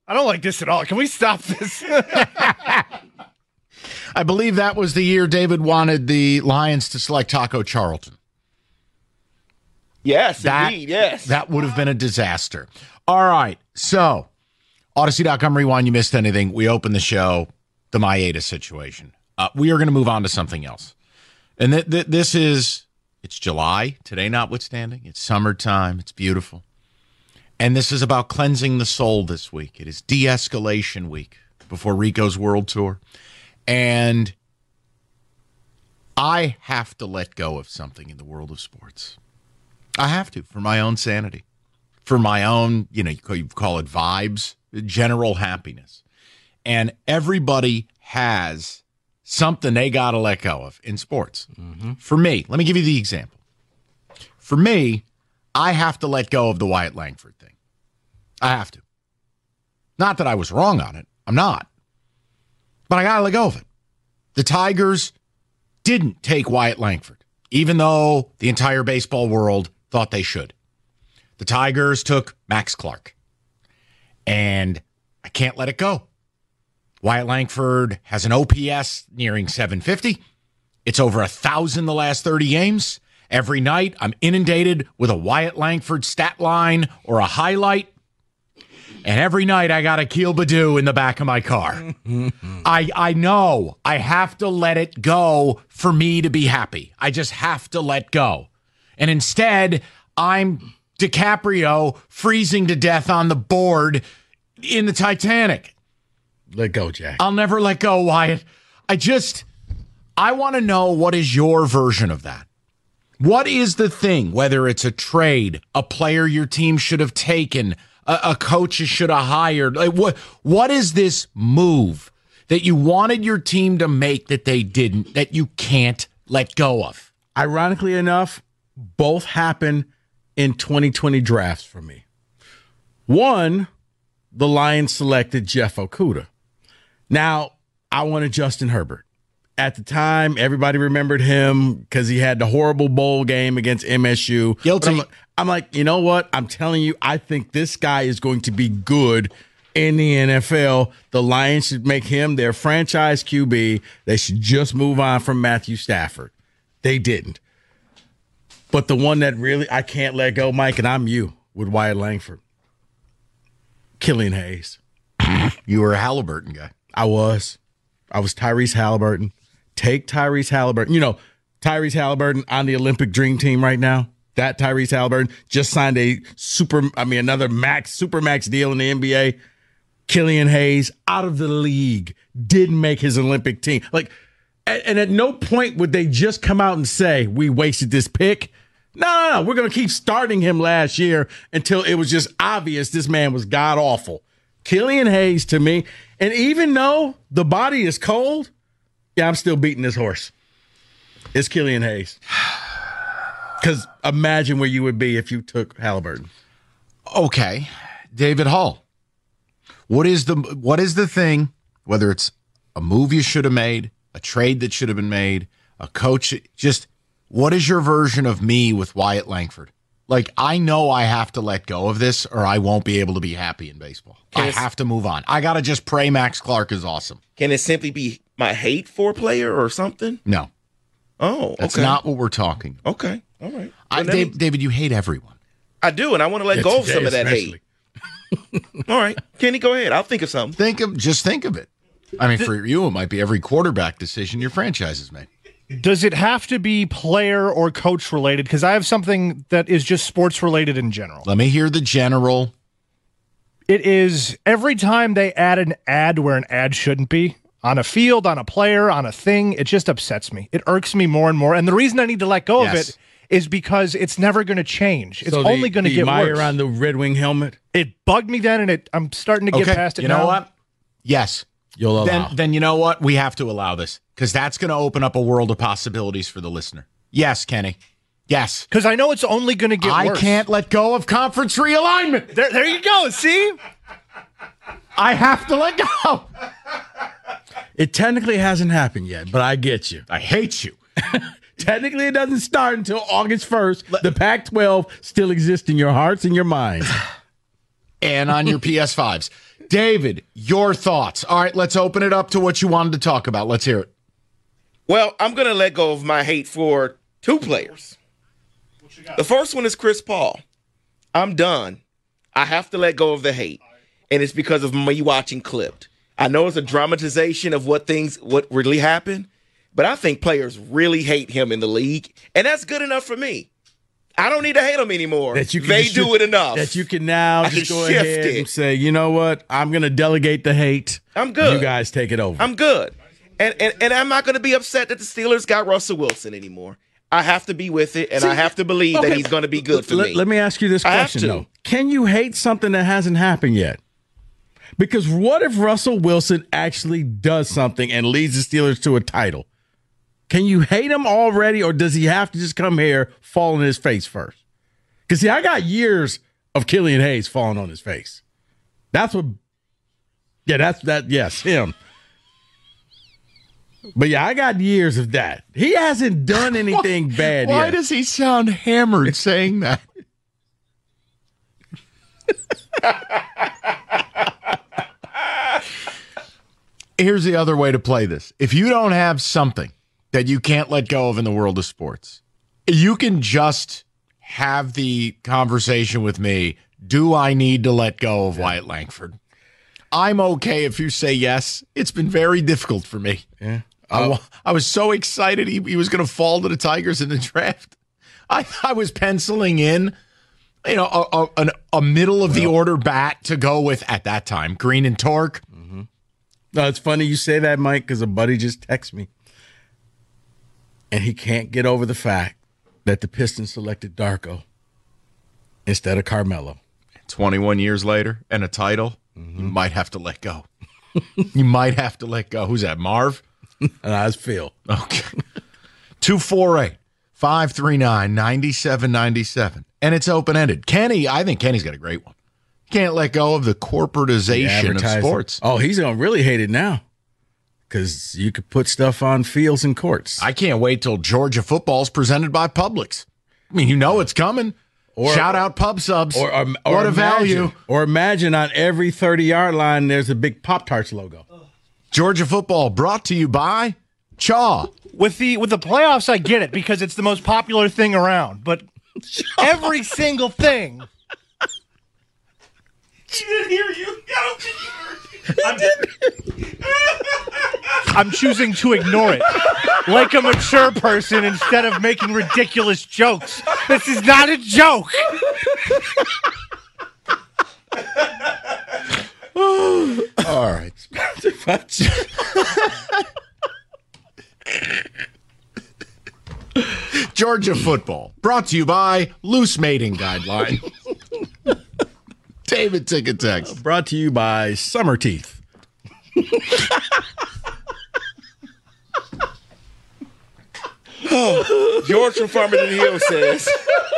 I don't like this at all. Can we stop this? I believe that was the year David wanted the Lions to select Taco Charlton. Yes, indeed, yes. That would have been a disaster. All right, so Odyssey.com Rewind, you missed anything. We opened the show, the Maeda situation. We are going to move on to something else. And this is, it's July, today notwithstanding. It's summertime. It's beautiful. And this is about cleansing the soul this week. It is de-escalation week before Rico's World Tour. And I have to let go of something in the world of sports. I have to, for my own sanity, for my own, you call it vibes, general happiness. And everybody has something they got to let go of in sports. Mm-hmm. For me, let me give you the example. For me, I have to let go of the Wyatt Langford thing. I have to. Not that I was wrong on it. I'm not. But I got to let go of it. The Tigers didn't take Wyatt Langford, even though the entire baseball world thought they should. The Tigers took Max Clark. And I can't let it go. Wyatt Langford has an OPS nearing 750. It's over 1,000 the last 30 games. Every night, I'm inundated with a Wyatt Langford stat line or a highlight. And every night, I got a Keel Badoo in the back of my car. I know I have to let it go for me to be happy. I just have to let go. And instead, I'm DiCaprio freezing to death on the board in the Titanic. Let go, Jack. I'll never let go, Wyatt. I want to know, what is your version of that? What is the thing, whether it's a trade, a player your team should have taken, a coach you should have hired? Like, what is this move that you wanted your team to make that they didn't, that you can't let go of? Ironically enough, both happen in 2020 drafts for me. One, the Lions selected Jeff Okudah. Now, I wanted Justin Herbert. At the time, everybody remembered him because he had the horrible bowl game against MSU. Guilty. I'm like, you know what? I'm telling you, I think this guy is going to be good in the NFL. The Lions should make him their franchise QB. They should just move on from Matthew Stafford. They didn't. But the one that really I can't let go, Mike, and I'm you, with Wyatt Langford. Killian Hayes. You were a Halliburton guy. I was Tyrese Halliburton. Take Tyrese Halliburton. You know, Tyrese Halliburton on the Olympic Dream Team right now. That Tyrese Halliburton just signed another supermax deal in the NBA. Killian Hayes out of the league, didn't make his Olympic team. And at no point would they just come out and say, we wasted this pick. No. We're going to keep starting him last year until it was just obvious this man was god-awful. Killian Hayes to me, and even though the body is cold, yeah, I'm still beating this horse. It's Killian Hayes. Because imagine where you would be if you took Halliburton. Okay. David Hull. What is the thing, whether it's a move you should have made, a trade that should have been made, a coach, just what is your version of me with Wyatt Langford? Like, I know I have to let go of this or I won't be able to be happy in baseball. I have to move on. I got to just pray Max Clark is awesome. Can it simply be my hate for a player or something? No. Oh, okay. That's not what we're talking about. Okay, all right. David, you hate everyone. I do, and I want to let go of some of that hate. All right. Kenny, go ahead. I'll think of something. Just think of it. I mean, for you, it might be every quarterback decision your franchise has made. Does it have to be player or coach related? Because I have something that is just sports related in general. Let me hear the general. It is every time they add an ad where an ad shouldn't be, on a field, on a player, on a thing, it just upsets me. It irks me more and more. And the reason I need to let go of it is because it's never going to change. It's only going to get worse. On the Red Wing helmet? It bugged me then, and I'm starting to get past it now. You know what? Yes. You'll allow. Then you know what? We have to allow this because that's going to open up a world of possibilities for the listener. Yes, Kenny. Yes. Because I know it's only going to get worse. I can't let go of conference realignment. There you go. See? I have to let go. It technically hasn't happened yet, but I get you. I hate you. Technically, it doesn't start until August 1st. The Pac-12 still exists in your hearts and your minds. And on your PS5s. David, your thoughts. All right, let's open it up to what you wanted to talk about. Let's hear it. Well, I'm going to let go of my hate for two players. The first one is Chris Paul. I'm done. I have to let go of the hate. And it's because of me watching Clipped. I know it's a dramatization of what really happened, but I think players really hate him in the league. And that's good enough for me. I don't need to hate them anymore. They do it enough. That you can now just go ahead and say, you know what? I'm going to delegate the hate. I'm good. You guys take it over. I'm good. And I'm not going to be upset that the Steelers got Russell Wilson anymore. I have to be with it, and I have to believe that he's going to be good for me. Let me ask you this question, though. Can you hate something that hasn't happened yet? Because what if Russell Wilson actually does something and leads the Steelers to a title? Can you hate him already, or does he have to just come here, fall on his face first? Because, see, I got years of Killian Hayes falling on his face. That's what – yes, him. But, yeah, I got years of that. He hasn't done anything bad yet. Why does he sound hammered saying that? Here's the other way to play this. If you don't have something that you can't let go of in the world of sports, you can just have the conversation with me. Do I need to let go of Wyatt Langford? I'm okay if you say yes. It's been very difficult for me. Yeah. I was so excited he was going to fall to the Tigers in the draft. I was penciling in, a middle of the order bat to go with at that time, Green and Torque. Mm-hmm. No, it's funny you say that, Mike, because a buddy just texted me. And he can't get over the fact that the Pistons selected Darko instead of Carmelo. 21 years later and a title, you might have to let go. You might have to let go. Who's that, Marv? That's Phil. Okay. 248-539-9797. And it's open-ended. Kenny, I think Kenny's got a great one. Can't let go of the corporatization of sports. Oh, he's going to really hate it now. Because you could put stuff on fields and courts. I can't wait till Georgia football's presented by Publix. I mean, it's coming. Shout out Pub Subs. Or what a value. Or imagine on every 30-yard line, there's a big Pop-Tarts logo. Georgia football brought to you by Chaw. With the playoffs, I get it because it's the most popular thing around. But every single thing. He didn't hear you. I don't think he heard you. I'm choosing to ignore it like a mature person instead of making ridiculous jokes. This is not a joke. All right. Georgia football brought to you by Loose Mating Guideline. David Ticket Text. Brought to you by Summer Teeth. George from Farmington Hill says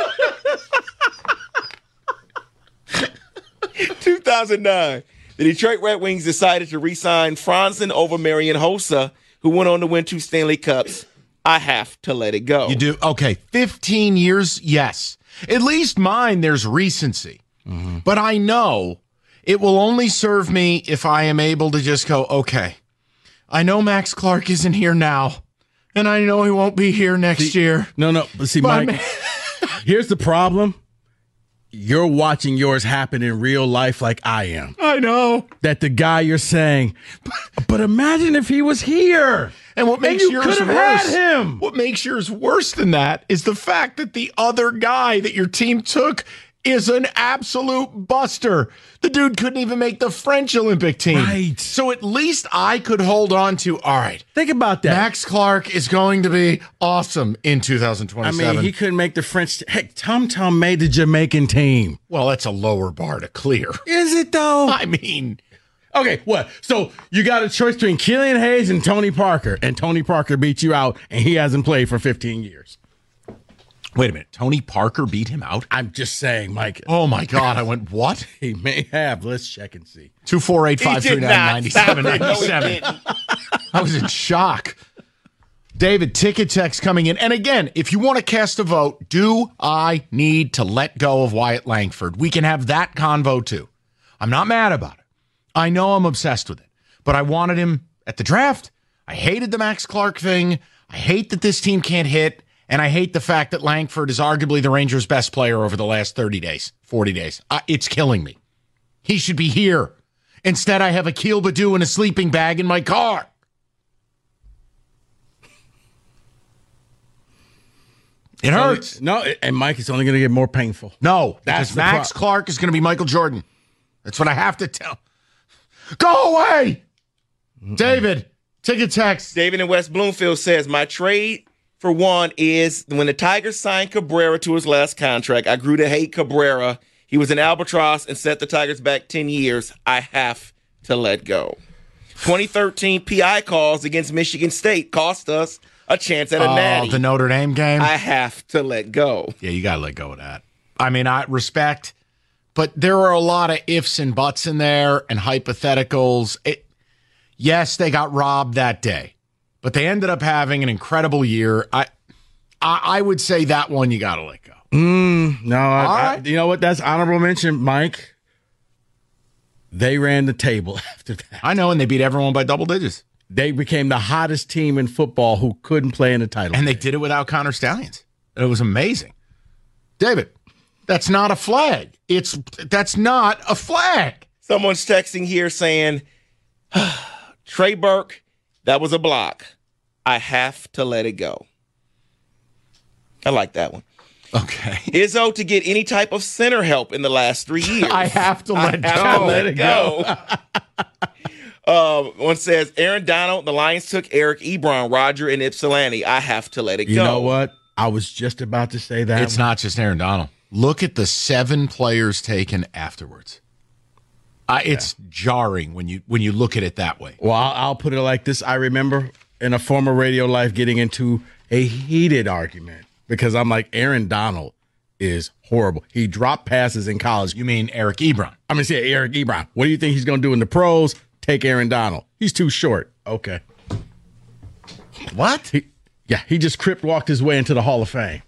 2009, the Detroit Red Wings decided to re-sign Franzen over Marian Hossa, who went on to win 2 Stanley Cups. I have to let it go. You do? Okay, 15 years, yes. At least mine, there's recency. Mm-hmm. But I know it will only serve me if I am able to just go, okay, I know Max Clark isn't here now, and I know he won't be here next year. No. But see, Mike, here's the problem. You're watching yours happen in real life like I am. I know. That the guy you're saying, but imagine if he was here. And what makes yours worse? Had him. What makes yours worse than that is the fact that the other guy that your team took is an absolute buster. The dude couldn't even make the French Olympic team. Right. So at least I could hold on to, all right. Think about that. Max Clark is going to be awesome in 2027. I mean, he couldn't make the French. Heck, Tom made the Jamaican team. Well, that's a lower bar to clear. Is it, though? I mean. Okay, what? So you got a choice between Killian Hayes and Tony Parker, and Tony Parker beat you out, and he hasn't played for 15 years. Wait a minute. Tony Parker beat him out? I'm just saying, Mike. Oh, my God. I went, what? He may have. Let's check and see. 248-539-9797. I was in shock. David, ticket text coming in. And again, if you want to cast a vote, do I need to let go of Wyatt Langford? We can have that convo, too. I'm not mad about it. I know I'm obsessed with it, but I wanted him at the draft. I hated the Max Clark thing. I hate that this team can't hit, and I hate the fact that Langford is arguably the Rangers' best player over the last 30 days, 40 days. It's killing me. He should be here. Instead, I have Akil Baddoo in a sleeping bag in my car. It hurts. And Mike, it's only going to get more painful. No, because Max Clark is going to be Michael Jordan. That's what I have to tell. Go away! David, take a text. David in West Bloomfield says, my trade for one is when the Tigers signed Cabrera to his last contract, I grew to hate Cabrera. He was an albatross and set the Tigers back 10 years. I have to let go. 2013 PI calls against Michigan State cost us a chance at a natty. The Notre Dame game? I have to let go. Yeah, you got to let go of that. I mean, I respect, but there are a lot of ifs and buts in there and hypotheticals. Yes, they got robbed that day, but they ended up having an incredible year. I would say that one you got to let go. No, you know what? That's honorable mention, Mike. They ran the table after that. I know, and they beat everyone by double digits. They became the hottest team in football who couldn't play in the title. And they did it without Connor Stallions. It was amazing. David, that's not a flag. That's not a flag. Someone's texting here saying, Trey Burke, that was a block. I have to let it go. I like that one. Okay. Izzo to get any type of center help in the last 3 years. I have to let it go. One says, Aaron Donald, the Lions took Eric Ebron, Roger, and Ypsilanti. I have to let it go. You know what? I was just about to say that. It's not just Aaron Donald. Look at the 7 players taken afterwards. It's jarring when you look at it that way. Well, I'll put it like this. I remember in a former radio life getting into a heated argument because I'm like, Aaron Donald is horrible. He dropped passes in college. You mean Eric Ebron? Eric Ebron. What do you think he's going to do in the pros? Take Aaron Donald. He's too short. Okay. What? He just crip walked his way into the Hall of Fame.